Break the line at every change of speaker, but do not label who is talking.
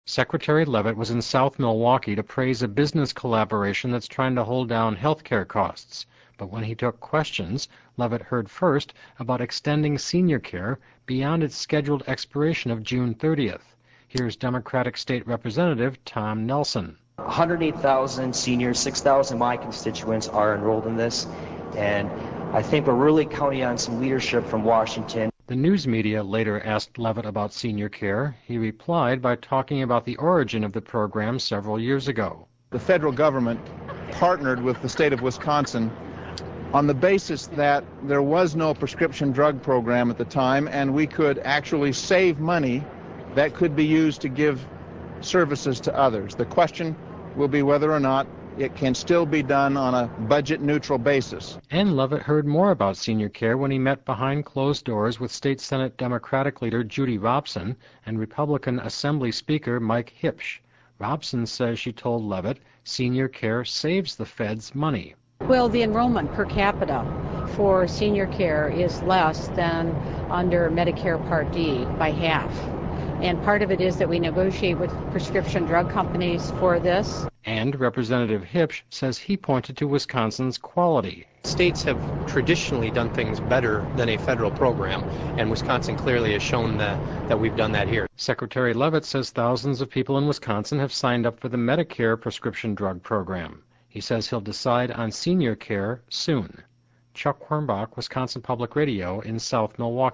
Secretary Leavitt was in South Milwaukee to praise a business collaboration that's trying to hold down health care costs. But when he took questions, Leavitt heard first about extending senior care beyond its scheduled expiration of June 30th. Here's Democratic State Representative Tom Nelson.
108,000 seniors, 6,000 of my constituents are enrolled in this, and I think we're really counting on some leadership from Washington.
The news media later asked Leavitt about senior care. He replied by talking about the origin of the program several years ago.
The federal government partnered with the state of Wisconsin on the basis that there was no prescription drug program at the time, and we could actually save money that could be used to give services to others. The question will be whether or not it can still be done on a budget-neutral basis.
And Leavitt heard more about senior care when he met behind closed doors with State Senate Democratic leader Judy Robson and Republican Assembly Speaker Mike Hipsch. Robson says she told Leavitt senior care saves the feds money.
Well, the enrollment per capita for senior care is less than under Medicare Part D by half. And part of it is that we negotiate with prescription drug companies for this.
And Representative Hipsch says he pointed to Wisconsin's quality.
States have traditionally done things better than a federal program, and Wisconsin clearly has shown that we've done that here.
Secretary Leavitt says thousands of people in Wisconsin have signed up for the Medicare prescription drug program. He says he'll decide on senior care soon. Chuck Hornbach, Wisconsin Public Radio in South Milwaukee.